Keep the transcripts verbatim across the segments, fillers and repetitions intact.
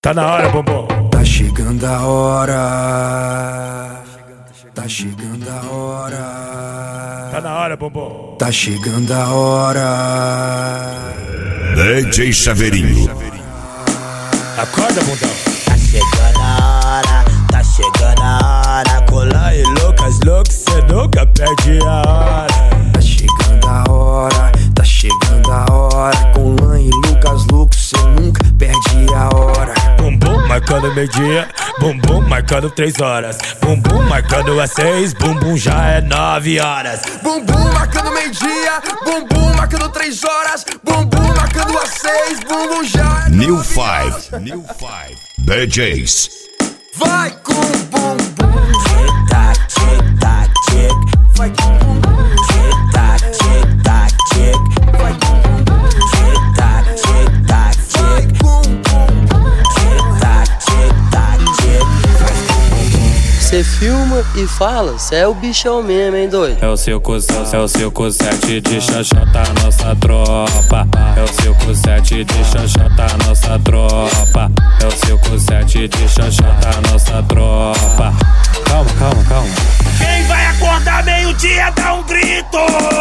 Tá na hora, bombom. Tá chegando a hora. Tá chegando a hora. Tá na hora, bombom. Tá chegando a hora. D J Chaveirinho. Acorda, bundão. Tá chegando a hora, tá chegando a hora. Colar e Lucas, Lucas, cê nunca perde a hora. Tá chegando a hora, tá chegando a hora. Com Lan e Lucas, Lucas, cê nunca perde a hora. Bumbum marcando meio-dia, bumbum marcando três horas. Bumbum marcando às seis, bumbum já é nove horas. Bumbum marcando meio-dia, bumbum marcando três horas. Bumbum marcando às seis, bumbum já é New Five. New Five. D Js. Vai com bumbum. Tic-tac, tic-tac, tic. Vai com bumbum. Tic-tac, tic-tac, tic. Vai com bumbum. Tic-tac, tic-tac, Vai tic. com bumbum. Tic-tac, tic-tac, tic. Cê filma e fala, cê é o bichão mesmo, hein, doido? É o cinco sete, é o cinco sete de xoxota, nossa tropa. É o cinco sete de xoxota, nossa tropa. É o cinco sete de xoxota, nossa tropa. Calma, calma, calma. Quem vai acordar meio-dia dá um grito.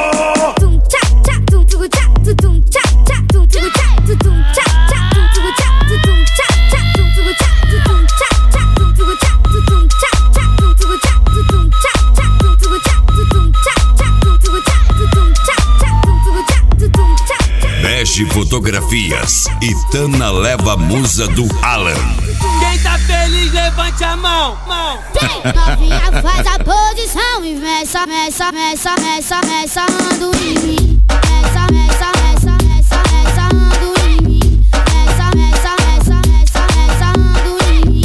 Mexe Fotografias e Tana leva a musa do Alan. Quem tá feliz, levante a mão, mão. Vem, novinha, faz a posição e meça, meça, meça, meça, meça, ando em mim. Meça, meça, meça, meça, meça, ando em mim. Meça, meça, meça, meça, meça, ando em mim.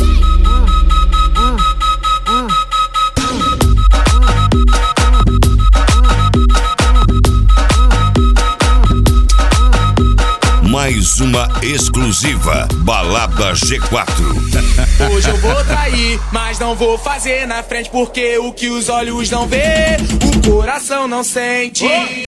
Mais uma exclusiva Balada G quatro. Hoje eu vou trair, mas não vou fazer na frente, porque o que os olhos não vê, o coração não sente.